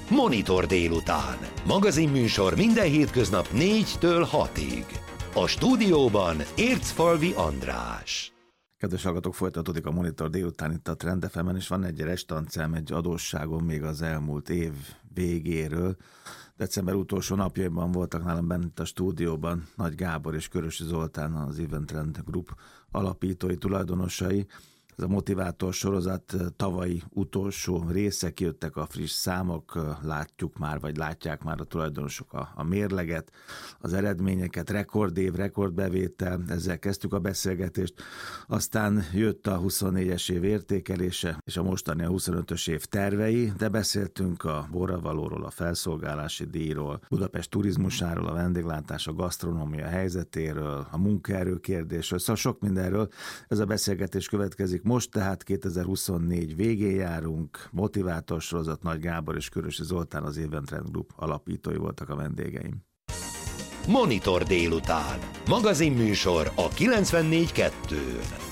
Monitor délután. Magazinműsor minden hétköznap 4-től 6-ig. A stúdióban Ércfalvi András. Kedves hallgatók, folytatódik a Monitor délután itt a Trend FM-en, és van egy restancám, egy adósságom még az elmúlt év végéről. December utolsó napjaiban voltak nálam bent a stúdióban Nagy Gábor és Körösi Zoltán, az Event Trend Group alapítói, tulajdonosai. Ez a motivátor sorozat tavalyi utolsó része, kijöttek a friss számok, látják már a tulajdonosok a mérleget, az eredményeket, rekordév, rekordbevétel, ezzel kezdtük a beszélgetést. Aztán jött a 24-es év értékelése, és a mostani a 25-ös év tervei, de beszéltünk a borravalóról, a felszolgálási díjról, Budapest turizmusáról, a vendéglátás, a gasztronómia helyzetéről, a munkaerő kérdésről, szóval sok mindenről. Ez a beszélgetés következik most, tehát 2024 végén járunk, motivátor sorozat, Nagy Gábor és Körösi Zoltán, az Event Trend Group alapítói voltak a vendégeim. Monitor délután. Magazinműsor a 94.2-n.